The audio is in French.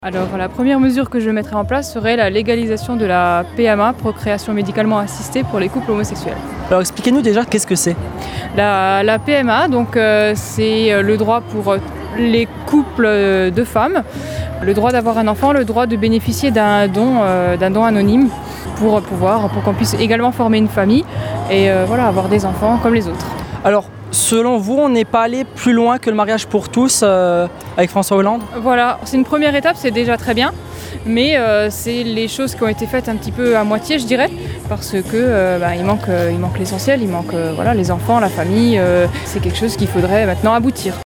Alors la première mesure que je mettrais en place serait la légalisation de la PMA, procréation médicalement assistée pour les couples homosexuels. Alors expliquez-nous déjà qu'est-ce que c'est. La PMA, c'est le droit pour les couples de femmes, le droit d'avoir un enfant, le droit de bénéficier d'un don anonyme pour qu'on puisse également former une famille et avoir des enfants comme les autres. Alors selon vous, on n'est pas allé plus loin que le mariage pour tous avec François Hollande ? Voilà, c'est une première étape, c'est déjà très bien, mais c'est les choses qui ont été faites un petit peu à moitié, je dirais, parce que il manque l'essentiel, il manque les enfants, la famille, c'est quelque chose qu'il faudrait maintenant aboutir.